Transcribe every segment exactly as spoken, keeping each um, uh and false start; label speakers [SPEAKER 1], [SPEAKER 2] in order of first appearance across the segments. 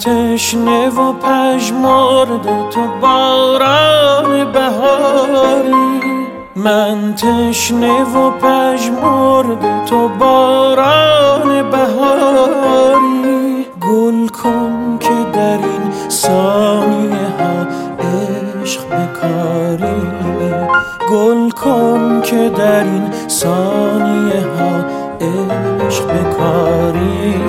[SPEAKER 1] تشنه و پژمرده تو باران بهاری، من تشنه و پژمرده تو باران بهاری. گل کن که در این ثانیه ها عشق بکاری، گل کن که در این ثانیه ها عشق بکاری.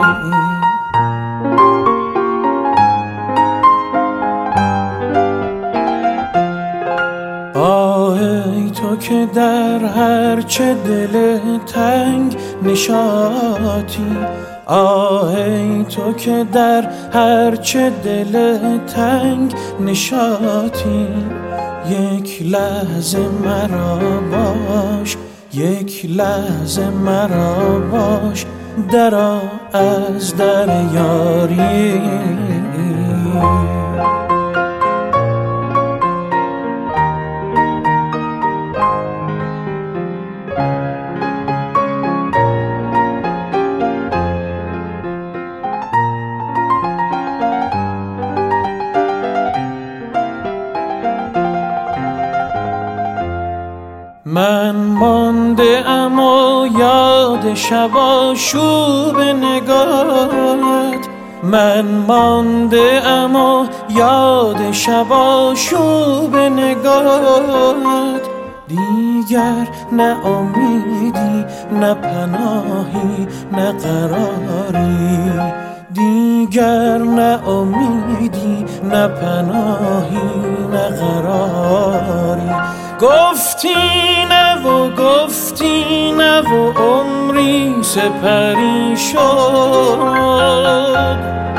[SPEAKER 1] آهی تو که در هرچه دل تنگ نشاطی، آهی تو که در هرچه دل تنگ نشاطی. یک لحظه مرا باش، یک لحظه مرا باش، درآ از در یاری. من مانده ام و یاد شب آشوب نگاهت، من مانده ام و یاد شب آشوب نگاهت. دیگر نه امیدی نه پناهی نه قراری، دیگر نه امیدی نه پناهی نه قراری. گفتی نه و گفتی نه و عمری سپری شد.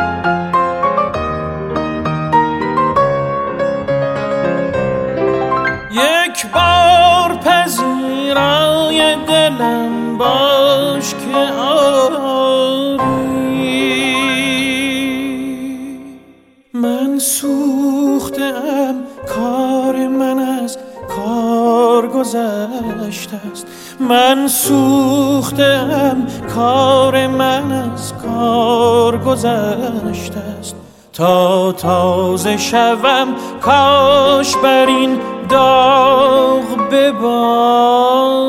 [SPEAKER 1] یک بار پذیرای دلم باش که آری. من سوختم، کار من از کار گذشته است. من سوختم، کار من از کار گذشته است. تا تازه شوم کاش بر این داغ ببارد.